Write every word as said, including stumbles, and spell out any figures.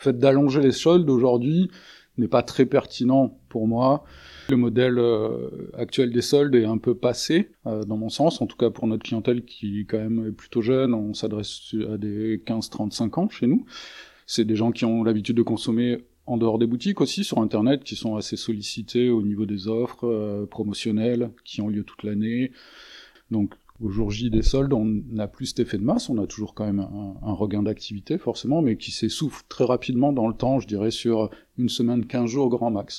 Le fait d'allonger les soldes aujourd'hui n'est pas très pertinent pour moi. Le modèle euh, actuel des soldes est un peu passé, euh, dans mon sens, en tout cas pour notre clientèle qui quand même est plutôt jeune, on s'adresse à des quinze trente-cinq ans chez nous. C'est des gens qui ont l'habitude de consommer en dehors des boutiques aussi, sur Internet, qui sont assez sollicités au niveau des offres euh, promotionnelles, qui ont lieu toute l'année. Donc au jour J des soldes, on n'a plus cet effet de masse, on a toujours quand même un, un regain d'activité forcément, mais qui s'essouffle très rapidement dans le temps, je dirais sur une semaine, quinze jours grand max.